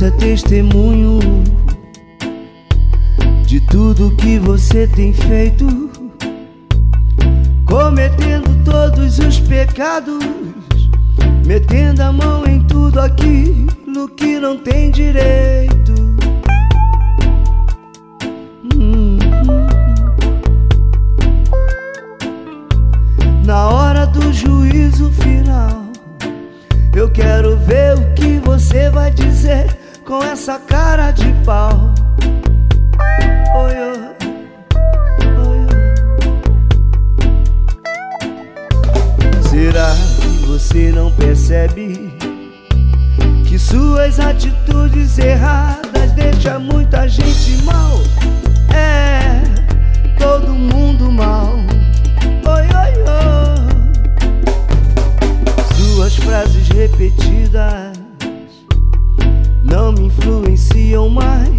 Isso é testemunho de tudo que você tem feito, cometendo todos os pecados, metendo a mão em tudo aquilo que não tem direito. Na hora do juízo final, eu quero ver o que você vai dizer com essa cara de pau. Oi, oi, oi, oi. Será que você não percebe que suas atitudes erradas deixam muita gente mal? É, todo mundo mal. Oi, oi, oi. Suas frases repetidas não me influenciam mais.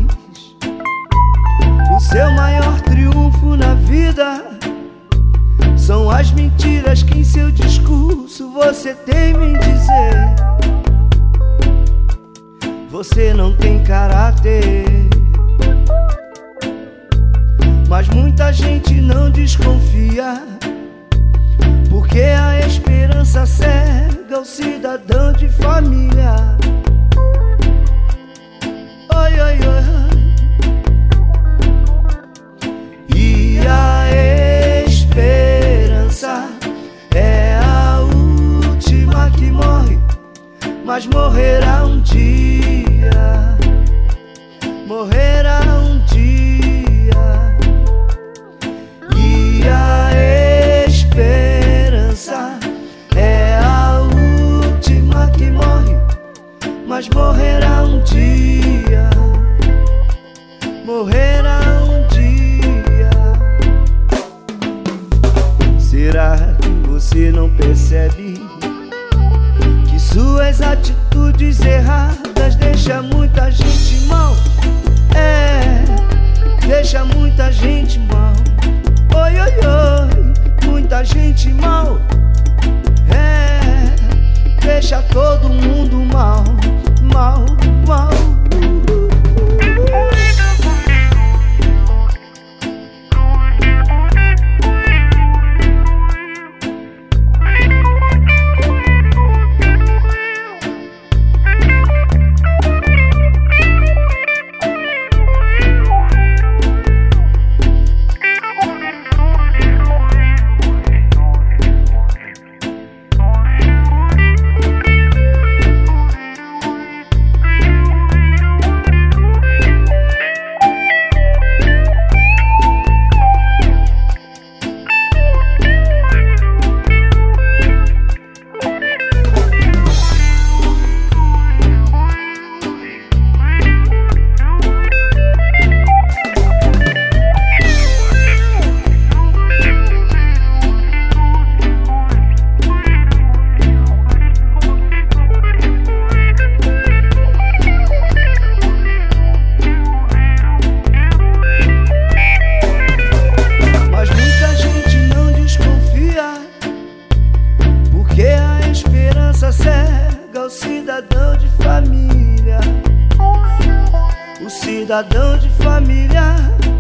O seu maior triunfo na vida são as mentiras que em seu discurso você teima em dizer. Você não tem caráter, mas muita gente não desconfia, porque a esperança cega o cidadão de família. Oi, oi, oi. E a esperança é a última que morre, mas morrerá um dia, morrerá um dia. E a esperança é a última que morre, mas morrerá um dia, morrerá um dia. Será que você não percebe que suas atitudes erradas deixam muita gente mal? É, deixa muita gente mal. Oi, oi, oi, muita gente mal. É, deixa todo mundo mal, mal, mal. Cega o cidadão de família, o cidadão de família.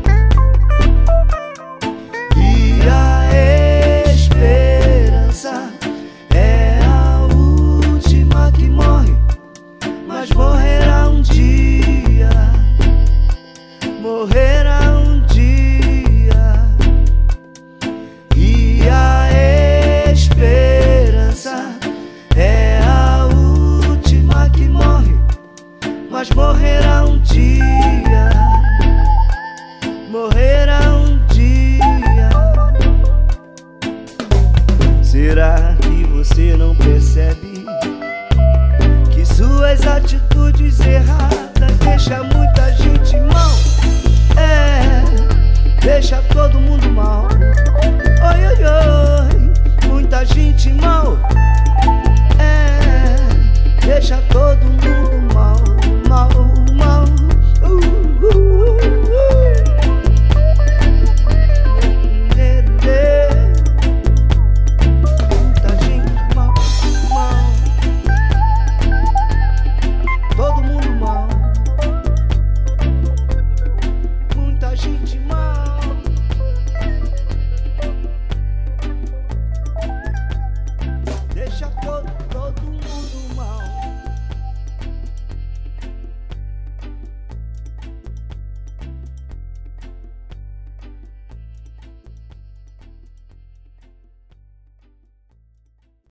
E a esperança é a última que morre, mas morrerá um dia, morrerá um dia. E a esperança é a última que morre, mas morrerá um dia, morrerá um dia. Será que você não percebe